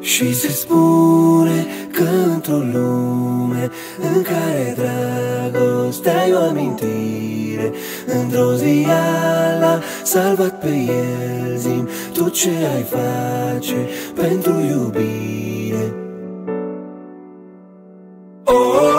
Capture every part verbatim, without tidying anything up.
Și se spune că într-o lume în care dragostea e o amintire, într-o zi l-a salvat pe el. Zi-mi tu ce ai face pentru iubire. Oh, oh, oh.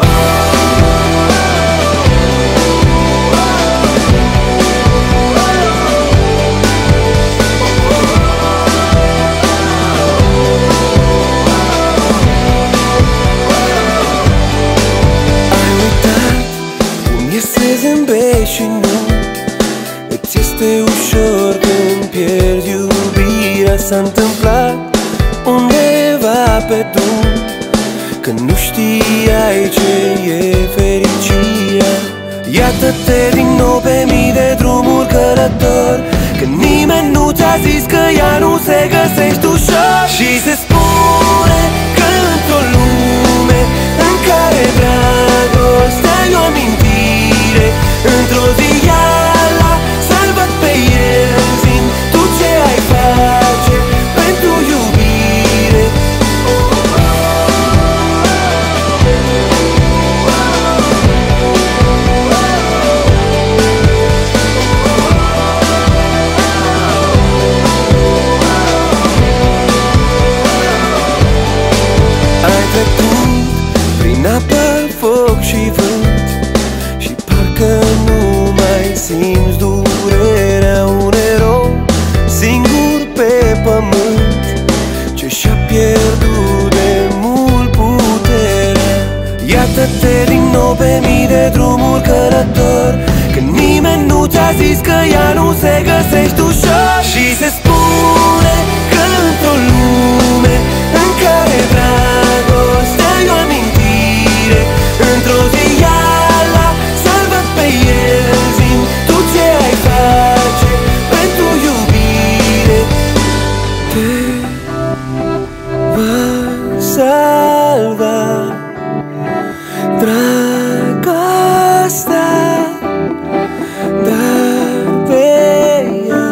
Și nu îți este ușor când pierzi iubirea. S-a întâmplat undeva pe drum, când nu știai ce e fericirea. Iată-te din nou pe mii de drumuri călător, când nimeni nu ți-a zis că ea nu se găsește ușor. Și se spune că într-o lume în care dragostea e o amintire, într-o zi l-a salvat pe el. Zi-mi tu ce ai face pentru iubire. Ai trecut prin apă, foc și vânt și parcă nu mai simți durerea. Un erou singur pe pământ ce și-a pierdut de mult puterea. Iată-te din nou pe mii de drumuri călător, când nimeni nu ți-a zis că ea nu se găsește ușor. Și se spune că într-o lume în care dragostea e o amintire, într-o zi l-a salvat pe el. Zi-mi tu ce ai face pentru iubire. Te va salva dragostea, dar pe ea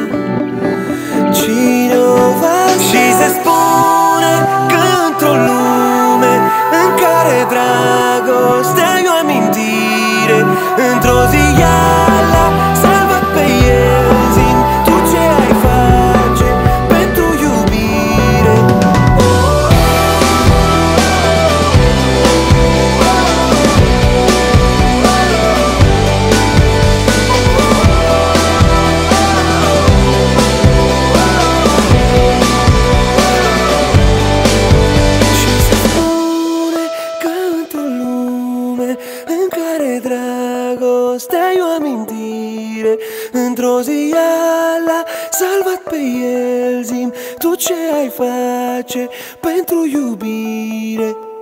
cine o va salva? Și se spune că într-o lume în care dragostea e o amintire, într-o zi l-a salvat pe el. Zi-mi tu ce ai face pentru iubire. Și se spune că într-o lume în care dragostea e o amintire, într-o zi l-a salvat pe el. Zi-mi tu ce ai face pentru iubire.